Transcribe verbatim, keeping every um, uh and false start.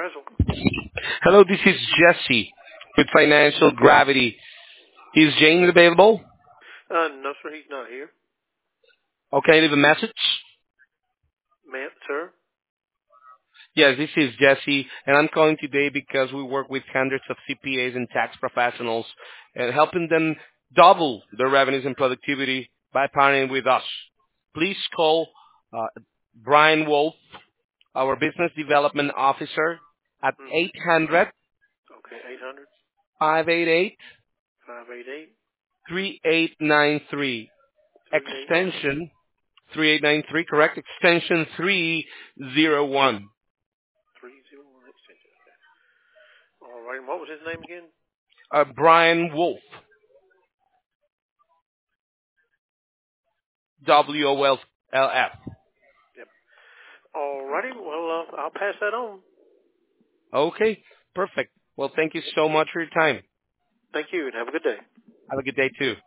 Rental. Hello, this is Jesse with Financial Gravity. Is James available? Uh, no, sir, he's not here. Okay, leave a message. Ma'am, sir? Yes, this is Jesse, and I'm calling today because we work with hundreds of C P As and tax professionals and helping them double their revenues and productivity by partnering with us. Please call uh, Brian Wolf, our Business Development Officer, at Mm-hmm. eight hundred, Okay, eight hundred, five eight eight, five eight eight, three eight nine three, three eight nine extension three eight nine three, correct? Extension three zero one. three zero one extension. Okay. All right, and what was his name again? Uh, Brian Wolf, W O L F. Yep. All righty, well, uh, I'll pass that on. Okay, perfect. Well, thank you so much for your time. Thank you, and have a good day. Have a good day, too.